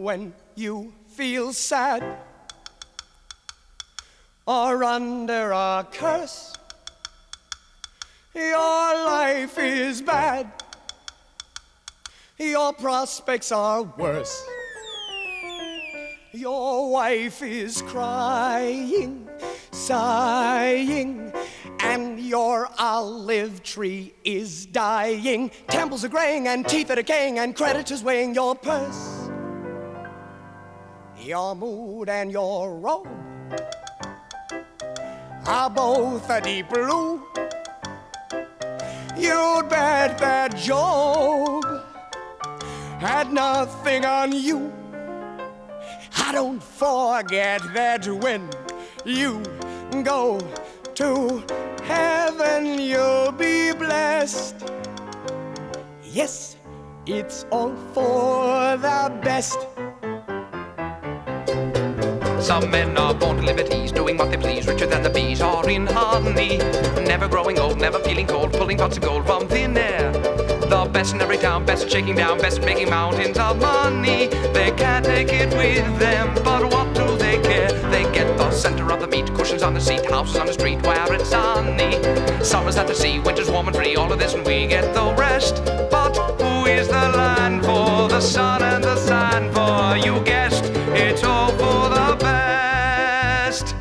when you feel sad or under a curse, your life is bad, your prospects are worse. Your wife is crying, sighing, and your olive tree is dying. Temples are graying and teeth are decaying and creditors weighing your purse. Your mood and your robe are both a deep blue. You'd bet that Job had nothing on you. I don't forget that when you go to heaven, you'll be blessed. Yes, it's all for the best. Some men are born to live at ease, doing what they please, richer than the bees are in honey. Never growing old, never feeling cold, pulling pots of gold from thin air. The best in every town, best at shaking down, best at making mountains of money. They can't take it with them, but what do they care? They get the center of the meat, cushions on the seat, houses on the street where it's sunny. Summers at the sea, winters warm and free, all of this and we get the rest. But who is the land for, the sun and the sand for? You guessed, it's all for the best.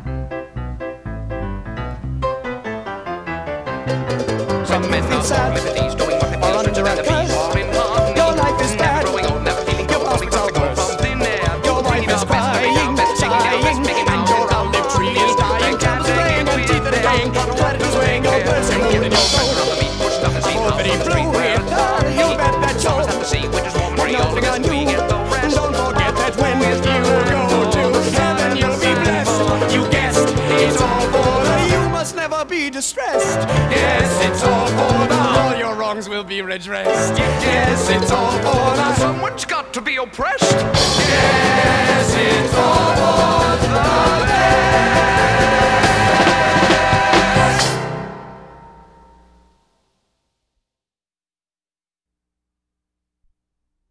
Some men are born liberties, doing what they please, richer than the bees are in honey. Your life is bad, never growing old, never feeling cold, pulling pots of gold from thin air. your wife is crying, sighing, and your olive tree is dying. Temples graying and teeth are decaying, creditors weighing your purse and holding your soul. Already blue with her, you bet that Joe had nothing on you. Don't forget that when you go to heaven, you'll be blessed. You guessed, it's all for the. You must never be distressed. Yes, it's all for the. All your wrongs will be redressed. Yes, it's all for the. Someone's got to be oppressed. Yes.